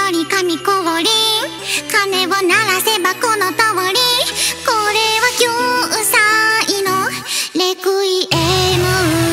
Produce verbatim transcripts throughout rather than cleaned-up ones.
どり紙こぼり鐘を鳴らせばこの通りこれはきゅうさいのレクイエム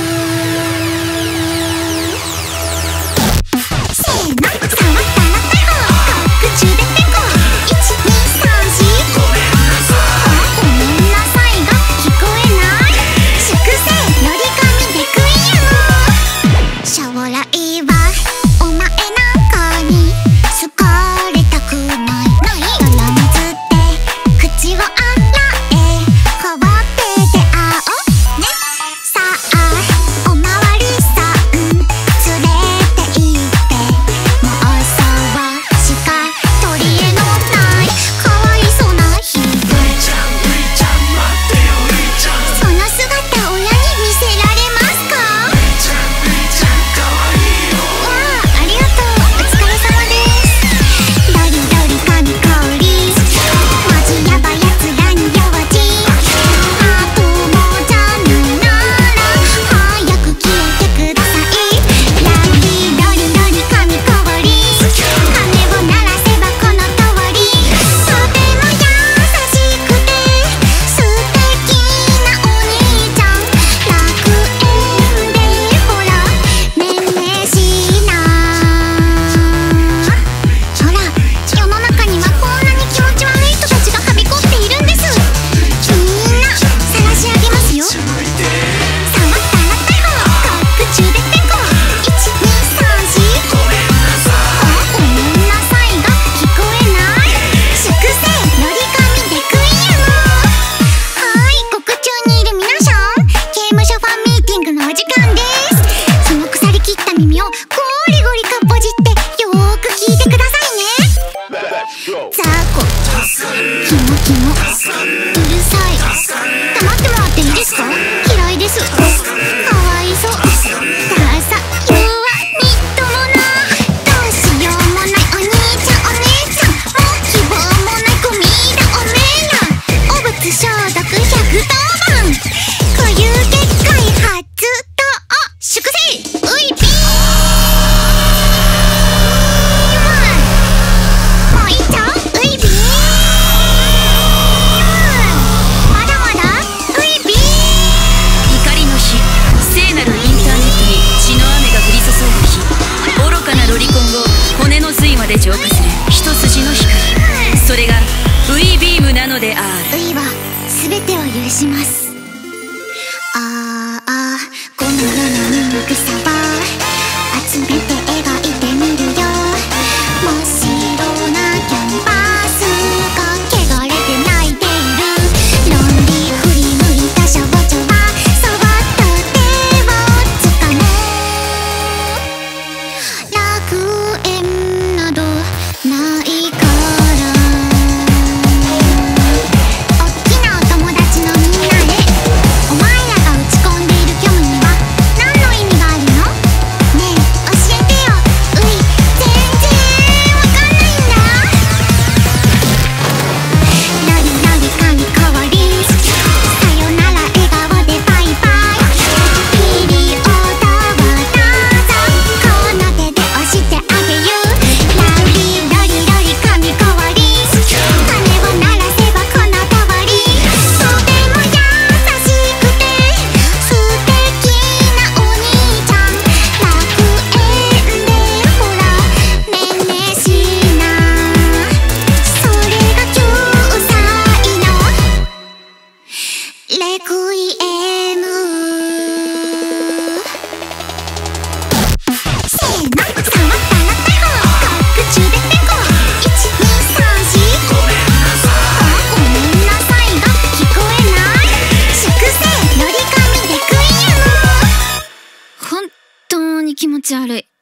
せーの触ったら逮捕口でペコいちにさんしごめんなさいごめんなさいが聞こえない粛清より紙レクイエム将来はお前なんかに好かれたくない泥水って口を洗えほぼって出会おうねさあおまわりさん連れて行ってもうそうしか取り柄のないかわいそうな人ういちゃんういちゃん待ってよういちゃんその姿親に見せられますかういちゃんういちゃんかわいいよわあありがとうお疲れ様ですドリドリ紙氷マジヤバやつらに用心あともうじゃないなら早く消えてくださいラッキードリドリ紙氷鐘を鳴らせばこの通りとても優しくて素敵なお兄ちゃん楽園でほらねんねしなほら世の中にはこんなに気持ち悪い人たちがはびこっているんですみんな晒し上げますよ触ったら逮捕口でペコいちにさんしごめんなさいごめんなさいが聞こえない粛清より紙レクイエムはい獄中にいる皆さん刑務所ファンミーティングのお時間ですその腐り切った耳をゴリゴリかっぽじってよーく聞いてくださいねザコキモキモうるさい黙ってもらっていいですか嫌いですかわいそうダサ弱みっともなどうしようもないお兄ちゃんお姉ちゃんもう希望もないゴミだおめえらお物消毒ひゃくとおばんこういう結界発動粛清ういぴーもういいちゃうういぴーまだまだういぴー怒りの日聖なるインターネットに血の雨が降り注いだ日愚かなロリコンを骨の髄まで浄化する一筋の光それがウィビームなのであるういは全てを許しますあーあーこの世の醜さは集めて描いてみるよ真っ白なキャンバスが汚れて泣いているロンリー振り向いた少女は触った手をつかもう楽園などないからおっきなお友達のみんなへお前らが打ち込んでいる虚無には何の意味があるのねえ教えてようい全然わかんないんだロリロリ紙こぼりさよなら笑顔でバイバイピリオドをどうぞこの手で押してあげようロリロリロリ紙こぼり鐘を鳴らせばこの通りとても優しくて素敵なお兄ちゃん楽園でほらねんねしなそれがきゅうさいのレクイエムせーの触ったら逮捕口でペコいちにさんしごめんなさいごめんなさいが聞こえない粛清より紙レクイエム本当に気持ち悪い